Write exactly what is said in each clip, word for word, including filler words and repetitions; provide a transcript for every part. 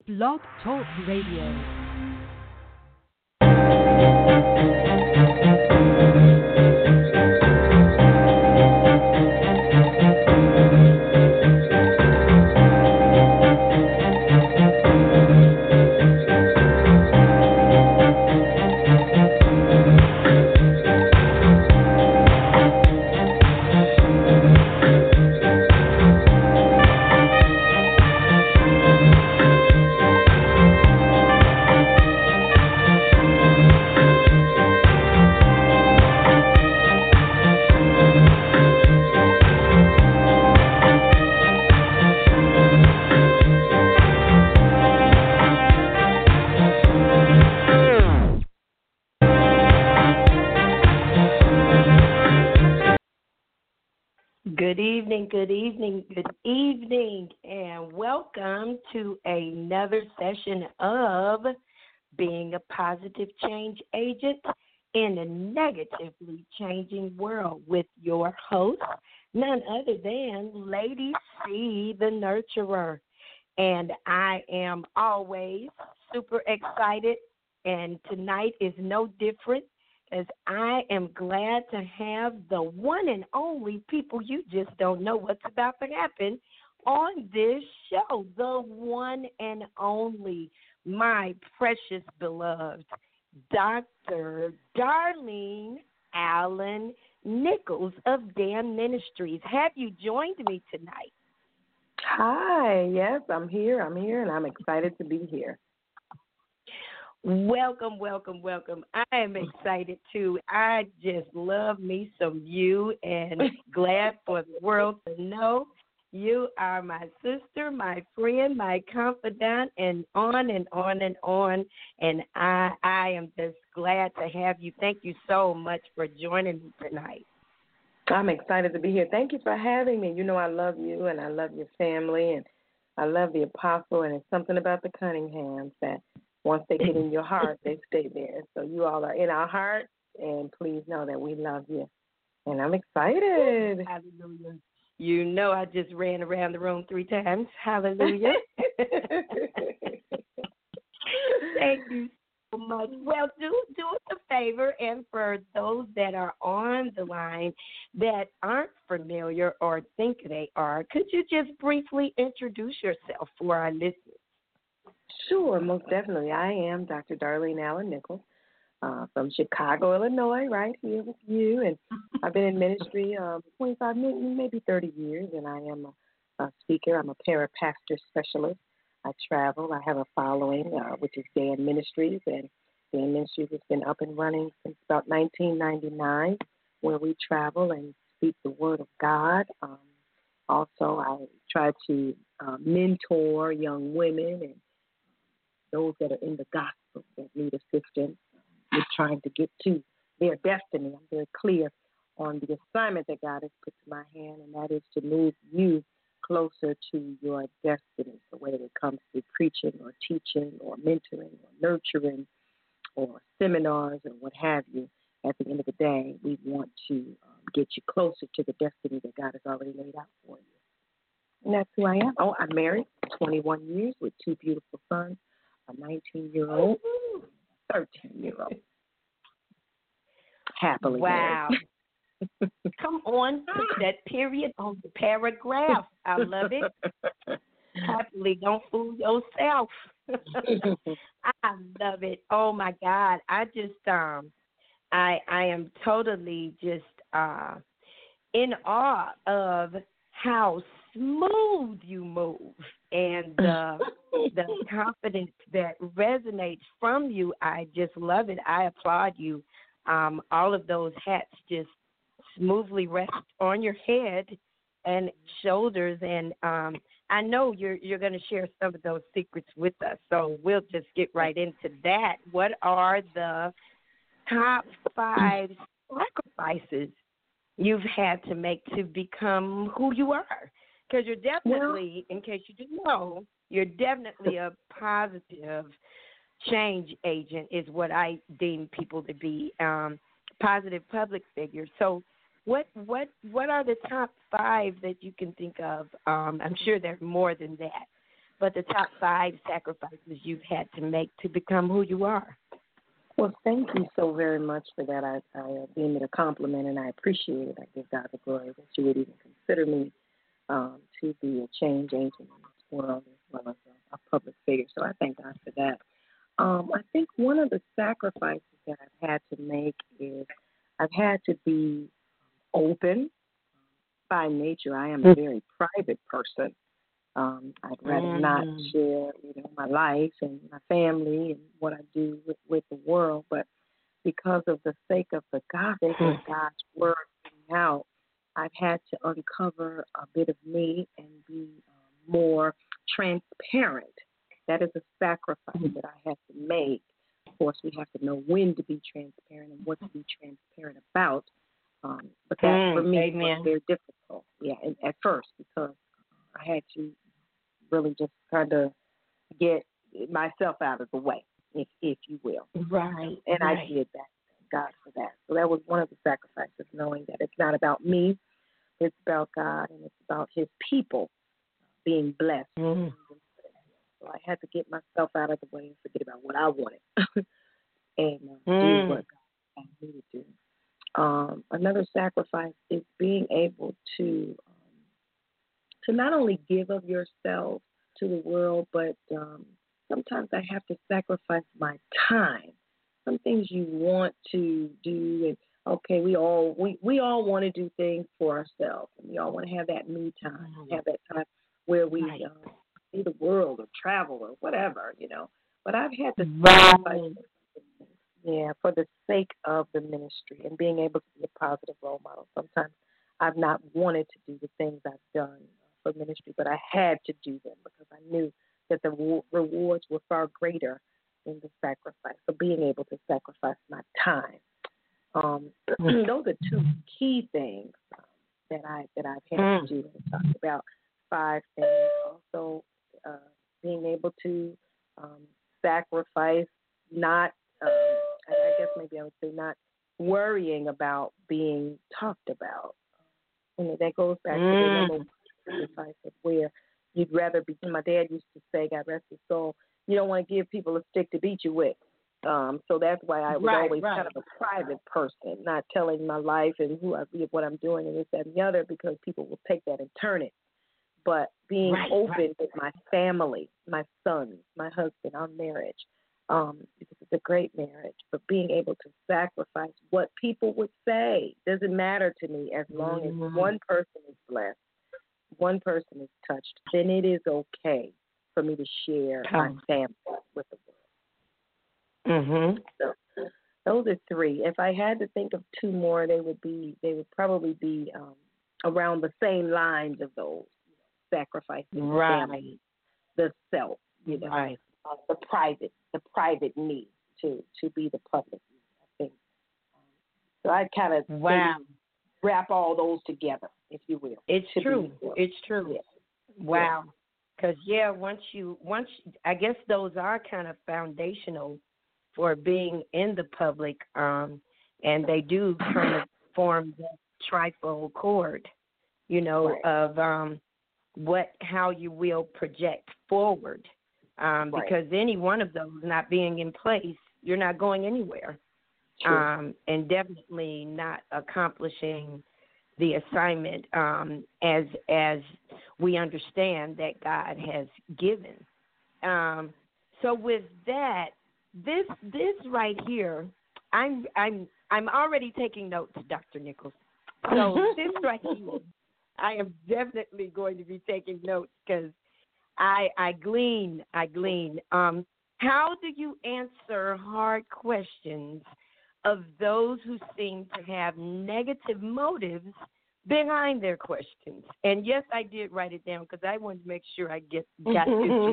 Blog Talk Radio. Good evening, good evening, good evening, and welcome to another session of Being a Positive Change Agent in a Negatively Changing World with your host, none other than Lady C, the Nurturer. And I am always super excited, and tonight is no different, as I am glad to have the one and only people you just don't know what's about to happen on this show. The one and only, my precious beloved, Doctor Darlene Allen Nichols of Dan Ministries. Have you joined me tonight? Hi, yes, I'm here. I'm here, and I'm excited to be here. Welcome, welcome, welcome. I am excited too. I just love me some you and glad for the world to know you are my sister, my friend, my confidant, and on and on and on. And I I am just glad to have you. Thank you so much for joining me tonight. I'm excited to be here. Thank you for having me. You know I love you, and I love your family, and I love the apostle, and it's something about the Cunninghams that once they get in your heart, they stay there. So you all are in our hearts, and please know that we love you. And I'm excited. Hallelujah. You know I just ran around the room three times. Hallelujah. Thank you so much. Well, do, do us a favor, and for those that are on the line that aren't familiar or think they are, could you just briefly introduce yourself for our listeners? Sure, most definitely. I am Doctor Darlene Allen Nichols uh, from Chicago, Illinois, right here with you. And I've been in ministry um, twenty-five, maybe thirty years, and I am a, a speaker. I'm a parapastor specialist. I travel. I have a following, uh, which is Dan Ministries, and Dan Ministries has been up and running since about nineteen ninety-nine, where we travel and speak the Word of God. Um, also, I try to uh, mentor young women and those that are in the gospel that need assistance with trying to get to their destiny. I'm very clear on the assignment that God has put to my hand, and that is to move you closer to your destiny. So whether it comes to preaching or teaching or mentoring or nurturing or seminars or what have you, at the end of the day, we want to um, get you closer to the destiny that God has already laid out for you. And that's who I am. Oh, I'm married twenty-one years with two beautiful sons, a nineteen-year-old, thirteen-year-old. Happily wow. married. Come on, put that period on the paragraph. I love it. Happily, don't fool yourself. I love it. Oh my God, I just um, I I am totally just uh in awe of how smooth you move and uh, the confidence that resonates from you. I just love it. I applaud you. Um, all of those hats just smoothly rest on your head and shoulders, and um, I know you're you're going to share some of those secrets with us. So we'll just get right into that. What are the top five sacrifices you've had to make to become who you are? Because you're definitely, in case you didn't know, you're definitely a positive change agent is what I deem people to be, um, positive public figures. So what what what are the top five that you can think of? Um, I'm sure there's more than that. but the top five sacrifices you've had to make to become who you are. Well, thank you so very much for that. I, I uh, deem it a compliment, and I appreciate it. I give God the glory that you would even consider me um, to be a change agent in this world as well as a, a public figure. So I thank God for that. Um, I think one of the sacrifices that I've had to make is I've had to be open. By nature, I am a very private person. Um, I'd rather mm. not share, you know, my life and my family and what I do with, with the world. But because of the sake of the gospel and God's word coming out, I've had to uncover a bit of me and be um, more transparent. That is a sacrifice that I have to make. Of course, we have to know when to be transparent and what to be transparent about. Um, but that mm, for me amen. was very difficult. Yeah, and at first because I had to really just kind of get myself out of the way, if if you will. Right. And right. I did that. Thank God for that. So that was one of the sacrifices, knowing that it's not about me, it's about God, and it's about His people being blessed. Mm. So I had to get myself out of the way and forget about what I wanted and uh, mm. do what God asked me to do. Um, another sacrifice is being able to um, to not only give of yourself to the world, but um, sometimes I have to sacrifice my time. Some things you want to do, and okay, we all we, we all want to do things for ourselves, and we all want to have that me time, mm-hmm. have that time where we right. uh, see the world or travel or whatever, you know. But I've had to sacrifice. Right. Yeah, for the sake of the ministry and being able to be a positive role model. Sometimes I've not wanted to do the things I've done for ministry, but I had to do them because I knew that the rewards were far greater than the sacrifice. So being able to sacrifice my time. Um, those are two key things um, that I that I've had mm. to do. I talked about five things. Also, uh, being able to um, sacrifice not. Um, I guess maybe I would say not worrying about being talked about. And that goes back mm. to the number one sacrifice of where you'd rather be. My dad used to say, God rest his soul, you don't want to give people a stick to beat you with. Um, so that's why I was right, always right. kind of a private person, not telling my life and who I be, what I'm doing and this, that, and the other, because people will take that and turn it. But being right, open right. with my family, my sons, my husband, our marriage, um, because it's a great marriage, but being able to sacrifice what people would say doesn't matter to me as long mm-hmm. as one person is blessed, one person is touched, then it is okay for me to share oh. my family with the world. Mm-hmm. So those are three. If I had to think of two more, they would be they would probably be um, around the same lines of those, you know, sacrificing right. family, the self, you know. Right. Uh, the private, the private me to, to be the public me, I think. Um, so I kind of wow. wrap all those together, if you will. It's true. It's true. Yeah. Wow. Because yeah, once you once I guess those are kind of foundational for being in the public, um, and they do kind of form the trifold cord, you know, right. of um, what how you will project forward. Um, right. Because any one of those not being in place, you're not going anywhere, um, and definitely not accomplishing the assignment um, as as we understand that God has given. Um, so with that, this this right here, I'm I'm I'm already taking notes, Doctor Nichols. So this right here, I am definitely going to be taking notes because. I, I glean, I glean. Um, how do you answer hard questions of those who seem to have negative motives behind their questions? And yes, I did write it down because I wanted to make sure I get got this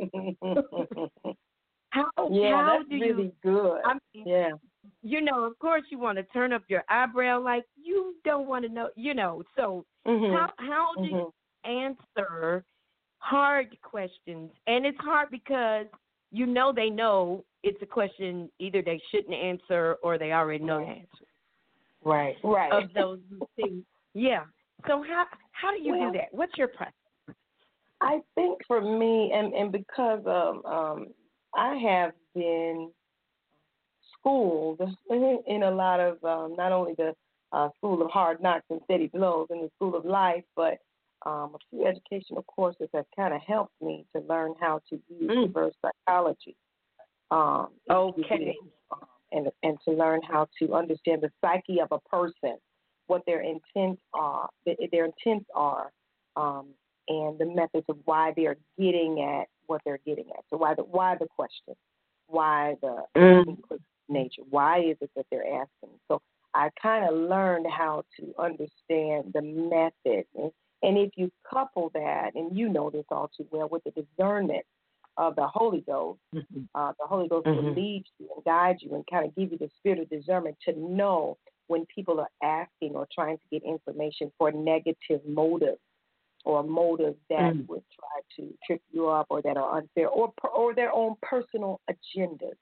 right. how yeah, how that's do really you, good. I mean, yeah. You know, of course, you want to turn up your eyebrow like you don't want to know. You know, so mm-hmm. how how do mm-hmm. you answer hard questions? And it's hard because you know they know it's a question either they shouldn't answer or they already know the answer. Right, right. Of those things. Yeah. So how how do you well, do that? What's your process? I think for me, and, and because um, um, I have been schooled in a lot of um, not only the uh, school of hard knocks and steady blows and the school of life, but um, a few educational courses have kind of helped me to learn how to use Mm. reverse psychology. Um, Okay. um, and and to learn how to understand the psyche of a person, what their intents are, their intents are, um, and the methods of why they are getting at what they're getting at. So why the why the question, why the Mm. nature, why is it that they're asking? So I kind of learned how to understand the method, and, and if you couple that, and you know this all too well, with the discernment of the Holy Ghost. Mhm. Uh, the Holy Ghost will Mhm. lead you and guide you and kind of give you the spirit of discernment to know when people are asking or trying to get information for negative motives or motives that Mm. would try to trip you up or that are unfair or or their own personal agendas.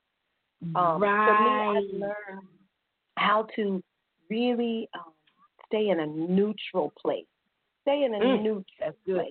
Um, for me, Right. I've learned how to really um, stay in a neutral place. Stay in a Mm. neutral That's good. place.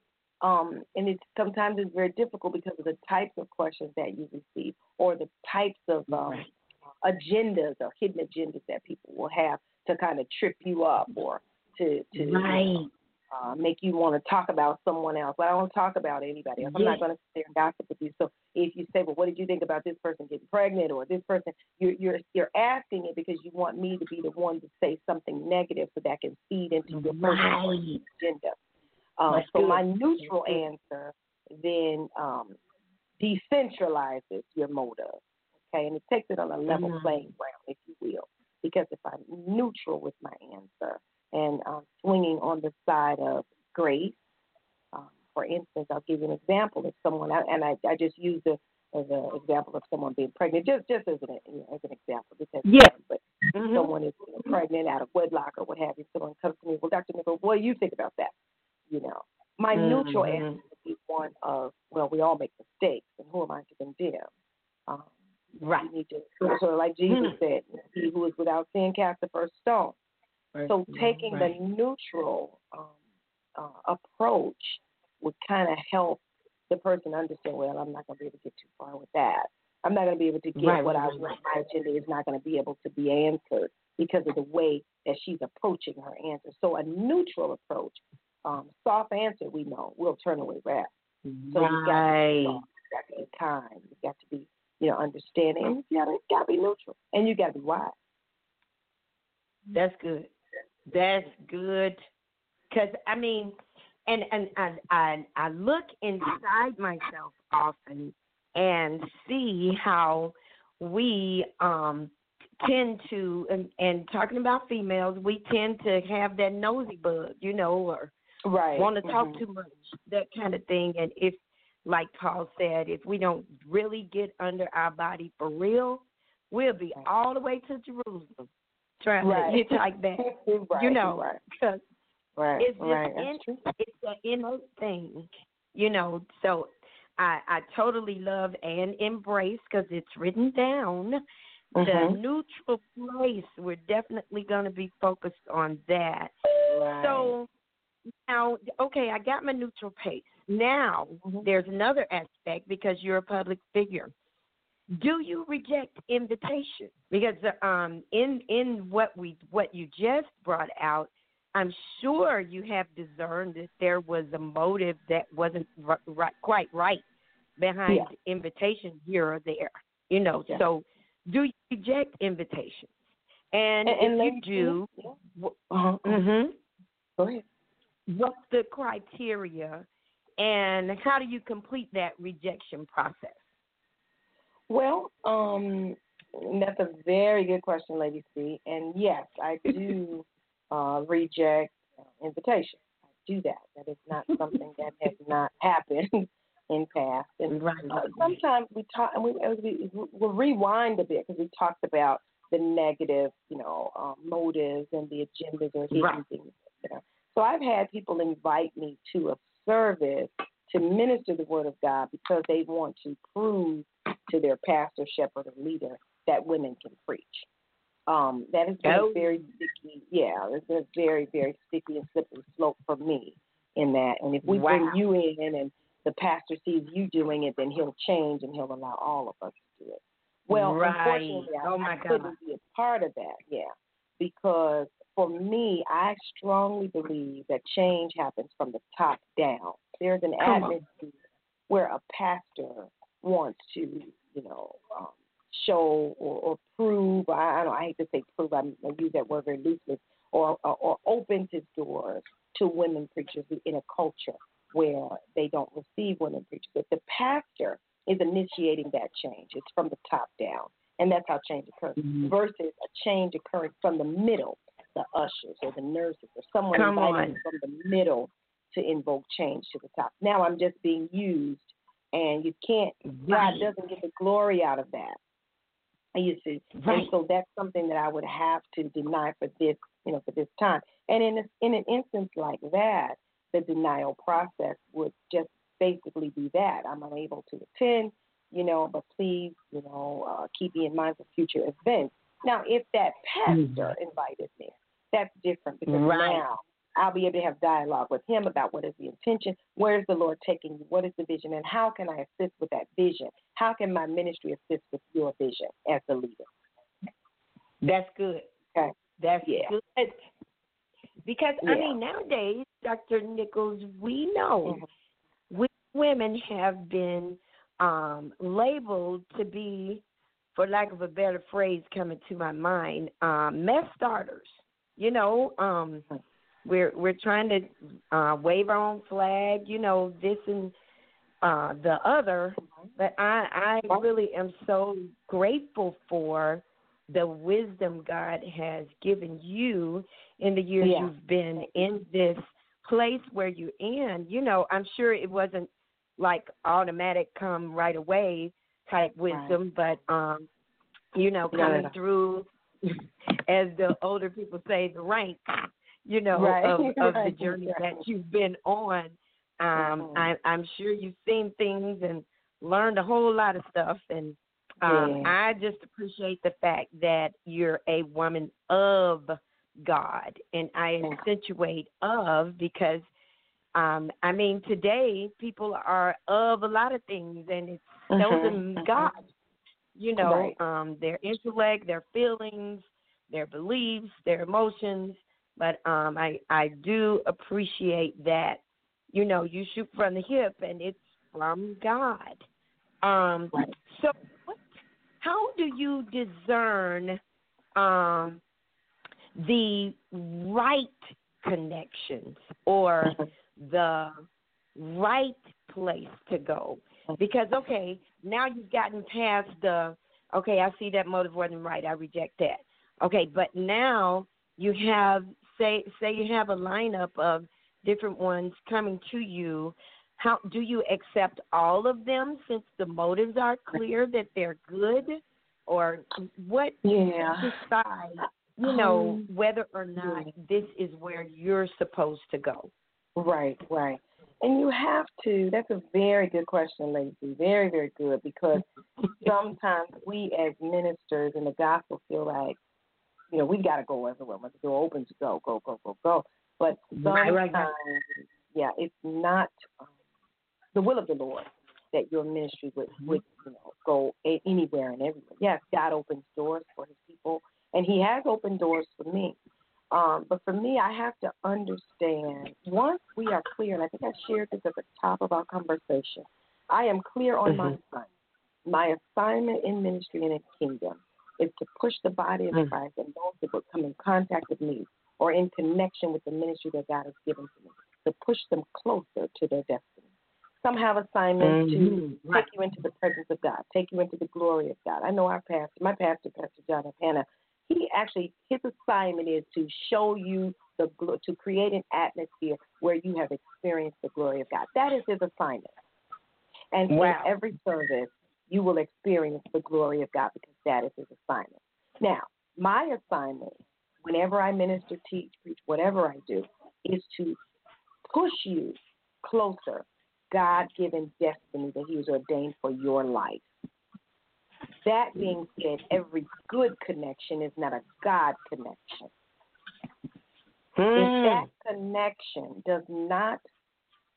Um, and it's sometimes it's very difficult because of the types of questions that you receive or the types of um, Right. agendas or hidden agendas that people will have to kind of trip you up or to to you Right. know, uh, make you want to talk about someone else. But I don't talk about anybody else. I'm Yes. not going to sit there and gossip with you. So if you say, well, what did you think about this person getting pregnant or this person, you're you're you're asking it because you want me to be the one to say something negative so that can feed into your personal Right. agenda. Um, That's so good. my That's neutral good. answer then um, decentralizes your motive, okay, and it takes it on a level Mhm. playing ground, if you will, because if I'm neutral with my answer and um, swinging on the side of grace, um, for instance, I'll give you an example of someone, and I, I just use it as an example of someone being pregnant, just just as an you know, as an example, because Yeah. but Mhm. someone is you know, pregnant out of wedlock or what have you, someone comes to me, well, Doctor Nicole, what do you think about that? You know, my neutral answer Mhm. would be one of, well, we all make mistakes, and who am I to condemn? Um, Right. you need to, sort of like Jesus Mhm. said, he who is without sin cast the first stone. First So one, taking the right. neutral um, uh, approach would kind of help the person understand, well, I'm not going to be able to get too far with that. I'm not going to be able to get Right. what Right. I Right. want. Right. My agenda is not going to be able to be answered because of the way that she's approaching her answer. So a neutral approach, um, soft answer, we know, will turn away wrath. So you've got to be Right. soft, you've got to be kind, you've got to be, you know, understanding, and you've got to, got to be neutral, and you've got to be wise. That's good. That's good. Because I mean, and and and I I look inside myself often and see how we um tend to and, and talking about females, we tend to have that nosy bug, you know, or Right. want to talk Mm-hmm. too much, that kind of thing. And if, like Paul said, if we don't really get under our body for real, we'll be all the way to Jerusalem trying Right. to hitchhike back. Right. You know, Right. because Right. it's just Right. in, That's true. it's an innate thing, you know. So I I totally love and embrace, because it's written down, the Mm-hmm. neutral place. We're definitely going to be focused on that. Right. So now, okay, I got my neutral pace. Now, Mm-hmm. there's another aspect, because you're a public figure. Do you reject invitation? Because um, in in what we what you just brought out, I'm sure you have discerned that there was a motive that wasn't r- right, quite right behind Yeah. invitation here or there. You know, Yeah. so do you reject invitations? And, And, and if you ladies, do, yeah. w- Uh-huh. mm-hmm, Go ahead. what's the criteria, and how do you complete that rejection process? Well, um, that's a very good question, Lady C. And yes, I do uh, reject uh, invitation. I do that. That is not something that has not happened in past. And Right. uh, sometimes we talk, and we, as we we'll rewind a bit because we talked about the negative, you know, um, motives and the agendas or hidden Right. things. You know. So I've had people invite me to a service to minister the word of God because they want to prove to their pastor, shepherd, or leader that women can preach. Um, that has been Oh. a very sticky, yeah, it's been a very, very sticky and slippery slope for me in that. And if we Wow. bring you in and the pastor sees you doing it, then he'll change and he'll allow all of us to do it. Well, right. unfortunately, I, oh my I God. couldn't be a part of that, yeah, because for me, I strongly believe that change happens from the top down. There's an Come atmosphere on. where a pastor wants to, you know, um, show or, or prove. I, I don't. I hate to say prove. I, I use that word very loosely. Or, or or opens his doors to women preachers in a culture where they don't receive women preachers. But the pastor is initiating that change. It's from the top down, and that's how change occurs. Mm-hmm. Versus a change occurring from the middle, the ushers or the nurses or someone Come inviting on. from the middle to invoke change to the top. Now I'm just being used, and you can't. Right. God doesn't get the glory out of that. You see, Right. and so that's something that I would have to deny for this, you know, for this time. And in a, in an instance like that, the denial process would just basically be that I'm unable to attend, you know, but please, you know, uh, keep me in mind for future events. Now, if that pastor Mm-hmm. invited me, that's different because Right. now I'll be able to have dialogue with him about what is the intention, where is the Lord taking you, what is the vision, and how can I assist with that vision? How can my ministry assist with your vision as the leader? That's good. Okay. That's Yeah. good. Because, Yeah. I mean, nowadays, Doctor Nichols, we know Mm-hmm. we women have been um, labeled to be, for lack of a better phrase coming to my mind, um, mess starters. You know, um, we're we're trying to uh, wave our own flag, you know, this and uh, the other. But I, I really am so grateful for the wisdom God has given you in the years Yeah. you've been in this place where you're in. You know, I'm sure it wasn't like automatic come right away type wisdom, right. but, um, you know, coming yeah. through, as the older people say, the ranks, you know, right. of, of right. the journey right. that you've been on. Um, mm-hmm. I, I'm sure you've seen things and learned a whole lot of stuff. And um, yeah. I just appreciate the fact that you're a woman of God. And I accentuate of because, um, I mean, today people are of a lot of things, and it's seldom mm-hmm. God. You know, right. um, their intellect, their feelings, their beliefs, their emotions. But um, I, I do appreciate that, you know, you shoot from the hip and it's from God. Um, right. So what, how do you discern um, the right connections or the right place to go? Because, okay, now you've gotten past the, okay, I see that motive wasn't right, I reject that. Okay, but now you have, say say you have a lineup of different ones coming to you. How do you accept all of them since the motives are clear that they're good? Or what yeah. decide, you know, um, whether or not yeah. this is where you're supposed to go? Right, right. And you have to, that's a very good question, Lacey. Very, very good, because sometimes we as ministers in the gospel feel like, you know, we got to go everywhere. When the door opens, go, go, go, go, go. But sometimes, right, right. yeah, it's not um, the will of the Lord that your ministry would, would you know, go a- anywhere and everywhere. Yes, God opens doors for his people, and he has opened doors for me. Um, but for me, I have to understand, once we are clear, and I think I shared this at the top of our conversation, I am clear on mm-hmm. my assignment. My assignment in ministry and in kingdom is to push the body of mm-hmm. Christ and those that would come in contact with me or in connection with the ministry that God has given to me, to push them closer to their destiny. Some have assignments mm-hmm. to right. take you into the presence of God, take you into the glory of God. I know our pastor, my pastor, Pastor John Hannah, he actually, his assignment is to show you, the to create an atmosphere where you have experienced the glory of God. That is his assignment. And wow. in every service, you will experience the glory of God because that is his assignment. Now, my assignment, whenever I minister, teach, preach, whatever I do, is to push you closer, God-given destiny that he has ordained for your life. That being said, every good connection is not a God connection. Mm. If that connection does not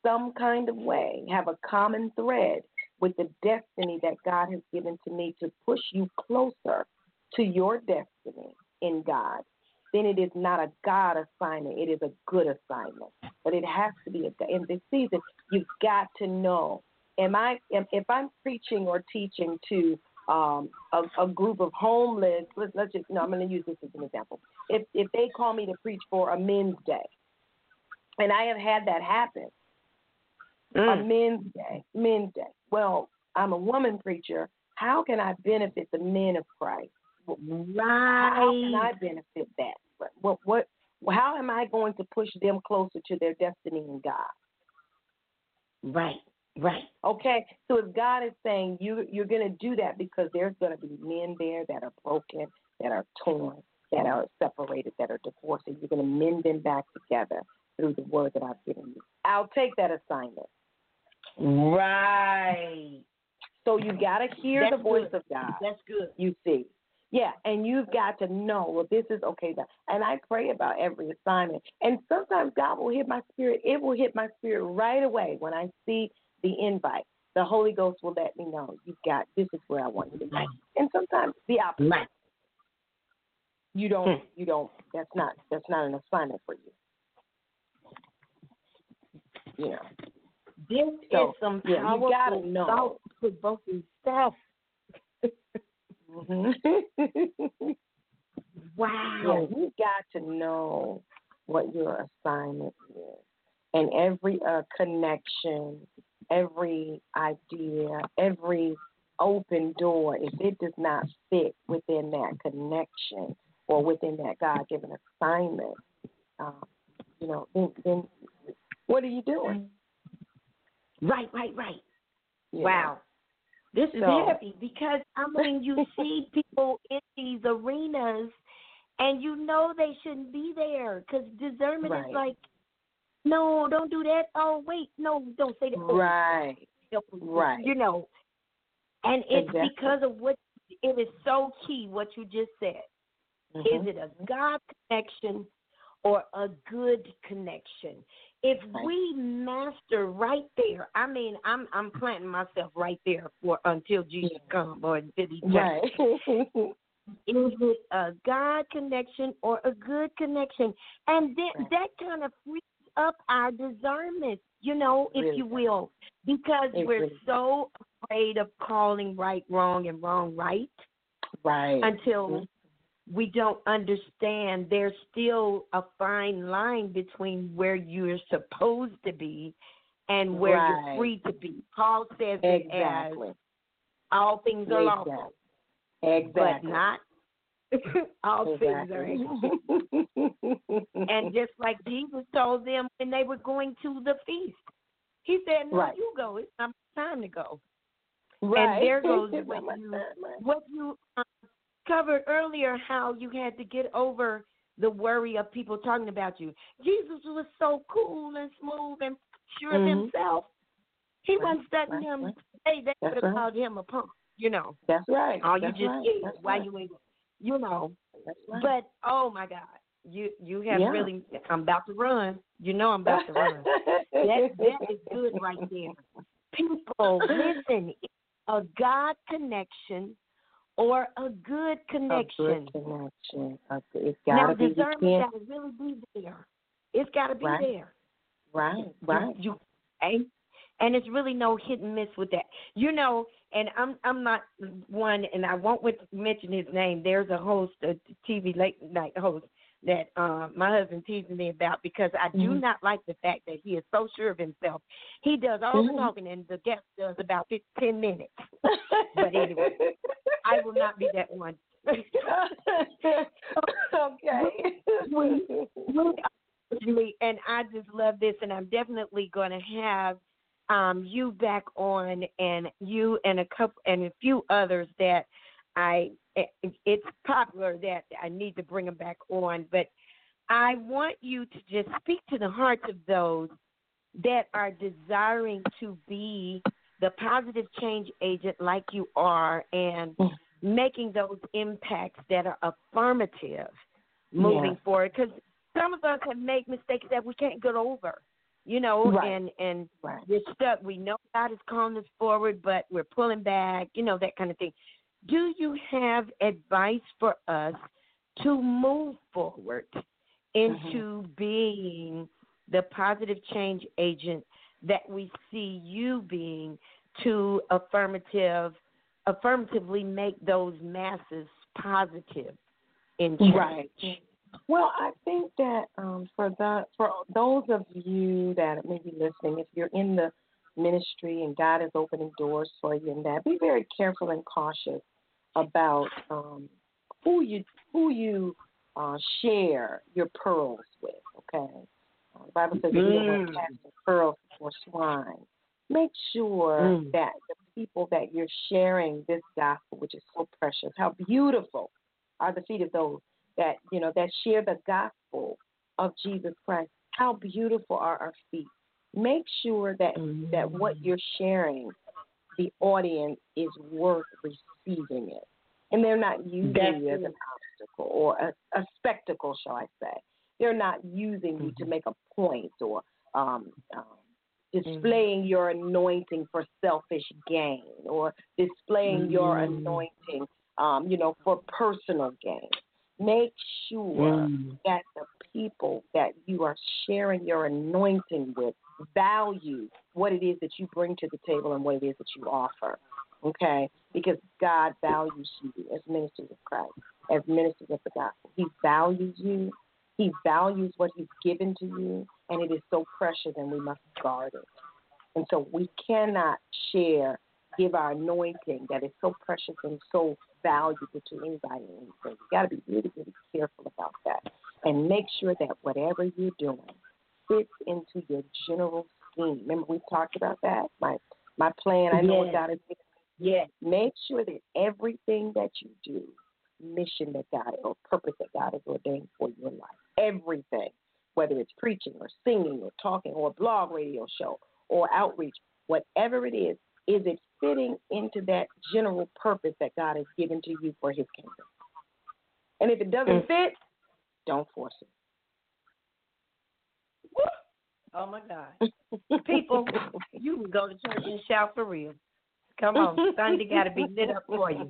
some kind of way have a common thread with the destiny that God has given to me to push you closer to your destiny in God, then it is not a God assignment. It is a good assignment. But it has to be a, in this season. You've got to know. Am I? If I'm preaching or teaching to um, a, a group of homeless, let's, let's just. No, I'm going to use this as an example. If if they call me to preach for a men's day, and I have had that happen, mm. a men's day, men's day. Well, I'm a woman preacher. How can I benefit the men of Christ? Right. How can I benefit that? What, what, how am I going to push them closer to their destiny in God? Right, right. Okay, so if God is saying you, you're going to do that because there's going to be men there that are broken, that are torn, that are separated, that are divorced, and you're going to mend them back together through the word that I've given you. I'll take that assignment. Right. So you got to hear That's the voice good. of God. That's good. You see. Yeah, and you've got to know, well, this is okay. That, and I pray about every assignment. And sometimes God will hit my spirit. It will hit my spirit right away when I see the invite. The Holy Ghost will let me know, you've got, this is where I want you to go. And sometimes the opposite. Right. You don't, you don't, that's not, that's not an assignment for you. You know. This so, is some yeah, powerful, you gotta know. thought-provoking stuff. Mm-hmm. Wow. Yeah, you got to know what your assignment is. And every uh, connection, every idea, every open door, if it does not fit within that connection or within that God-given assignment, uh, you know, then, then what are you doing? Right, right, right. You wow. know? This is So, heavy because, I mean, you see people in these arenas and you know they shouldn't be there because discernment right. is like, no, don't do that. Oh, wait, no, don't say that. Right, oh, right. You know, and it's exactly. because of what, it is so key what you just said. Mm-hmm. Is it a God connection or a good connection? If right. we master right there, I mean, I'm I'm planting myself right there for until Jesus yeah. comes or until He right. Is it a God connection or a good connection? And then right. that kind of frees up our discernment, you know, if really you will, because it we're really so afraid of calling right wrong and wrong right. Right. Until mm-hmm. we don't understand there's still a fine line between where you're supposed to be and where right. you're free to be. Paul says exactly. it as all things are exactly. lawful, exactly. but not all exactly. things are. And just like Jesus told them when they were going to the feast, He said, no, right. you go. It's not time to go. Right. And there goes what you, what you um, covered earlier, how you had to get over the worry of people talking about you. Jesus was so cool and smooth and sure mm-hmm. of himself. He right. wasn't studying right. him. Right. Hey, they That's could have right. called him a punk, you know. That's right. All you That's just right. did That's while right. you were, you know. That's right. But, oh, my God, you you have yeah. really, I'm about to run. You know I'm about to run. that That is good right there. People, listen, a God connection or a good connection. A good connection. It's got now, to be. discernment got to really be there. It's got to be right. there. Right, right. You, you, and, and it's really no hit and miss with that. You know, and I'm I'm not one, and I won't mention his name. There's a host, a T V late night host that uh, my husband teases me about because I do mm-hmm. not like the fact that he is so sure of himself. He does all mm-hmm. the talking, and the guest does about ten minutes. But anyway, I will not be that one. okay. And I just love this, and I'm definitely going to have um, you back on, and you and a couple and a few others that I. It's popular that I need to bring them back on, but I want you to just speak to the hearts of those that are desiring to be the positive change agent like you are, and making those impacts that are affirmative moving yeah. forward. Because some of us have made mistakes that we can't get over. you know, Right. and and Right. we're stuck. We know God is calling us forward, but we're pulling back, you know, that kind of thing. Do you have advice for us to move forward into mm-hmm. being the positive change agent that we see you being to affirmative, affirmatively make those masses positive in change? Right. Well, I think that um, for the for those of you that may be listening, if you're in the ministry and God is opening doors for you, and that, be very careful and cautious about um, who you who you uh, share your pearls with. Okay, uh, the Bible says mm. you don't want to cast your pearls before swine. Make sure mm. that the people that you're sharing this gospel, which is so precious, how beautiful are the feet of those that, you know, that share the gospel of Jesus Christ. How beautiful are our feet. Make sure that, mm. that what you're sharing, the audience is worth receiving it. And they're not using That's you as an obstacle or a, a spectacle, shall I say. They're not using mm-hmm. you to make a point or um, um, displaying mm-hmm. your anointing for selfish gain or displaying mm-hmm. your anointing, um, you know, for personal gain. Make sure mm. that the people that you are sharing your anointing with value what it is that you bring to the table and what it is that you offer, okay? Because God values you as ministers of Christ, as ministers of the gospel. He values you. He values what he's given to you, and it is so precious, and we must guard it. And so we cannot share, give our anointing that is so precious and so valuable to anybody. And so you got to be really, really careful about that. And make sure that whatever you're doing fits into your general scheme. Remember, we talked about that? My my plan, I know yes. what God is doing. Yes. Make sure that everything that you do, mission that God or purpose that God has ordained for your life, everything, whether it's preaching or singing or talking or a blog radio show or outreach, whatever it is, is it fitting into that general purpose that God has given to you for his kingdom? And if it doesn't mm. fit, don't force it. Oh, my God. People, you can go to church and shout for real. Come on. Sunday got to be lit up for you.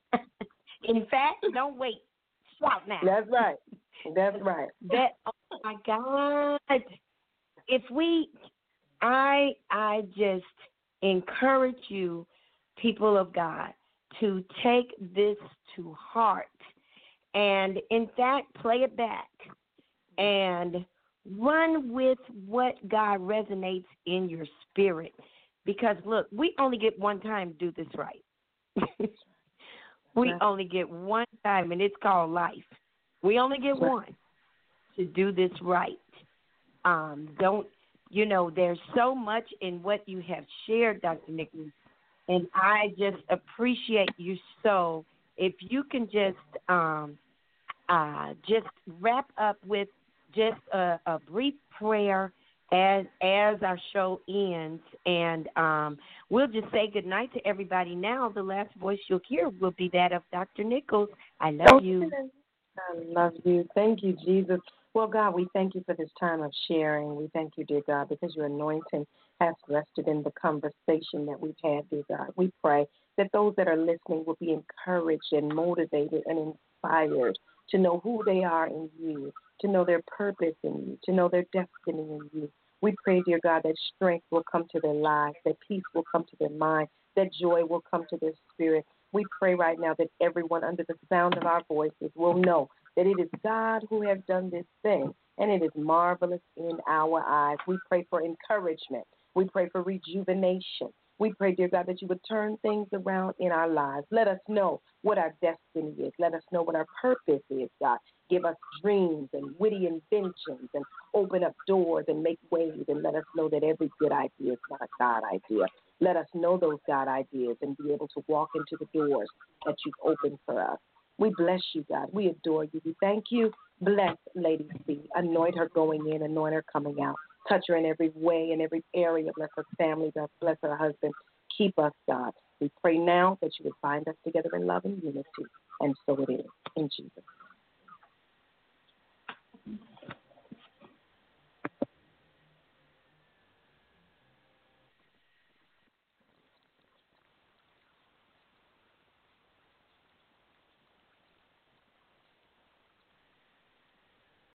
In fact, don't wait. Shout now. That's right. That's right. That, oh, my God. If we, I, I just encourage you, people of God, to take this to heart and, in fact, play it back and run with what God resonates in your spirit. Because, look, we only get one time to do this right. We only get one time, and it's called life. We only get one to do this right. Um, don't, you know, there's so much in what you have shared, Doctor Nicholas, and I just appreciate you so. If you can just um, uh, just wrap up with just a, a brief prayer as as our show ends, and um, we'll just say goodnight to everybody now. The last voice you'll hear will be that of Doctor Nichols. I love you. I love you. Thank you, Jesus. Well, God, we thank you for this time of sharing. We thank you, dear God, because your anointing has rested in the conversation that we've had, dear God. We pray that those that are listening will be encouraged and motivated and inspired to know who they are in you, to know their purpose in you, to know their destiny in you. We pray, dear God, that strength will come to their lives, that peace will come to their mind, that joy will come to their spirit. We pray right now that everyone under the sound of our voices will know that it is God who has done this thing, and it is marvelous in our eyes. We pray for encouragement. We pray for rejuvenation. We pray, dear God, that you would turn things around in our lives. Let us know what our destiny is. Let us know what our purpose is, God. Give us dreams and witty inventions and open up doors and make ways, and let us know that every good idea is not a God idea. Let us know those God ideas and be able to walk into the doors that you've opened for us. We bless you, God. We adore you. We thank you. Bless Lady C. Anoint her going in, anoint her coming out. Touch her in every way, in every area. Bless her family. Bless her husband. Keep us, God. We pray now that you would bind us together in love and unity. And so it is. In Jesus' name.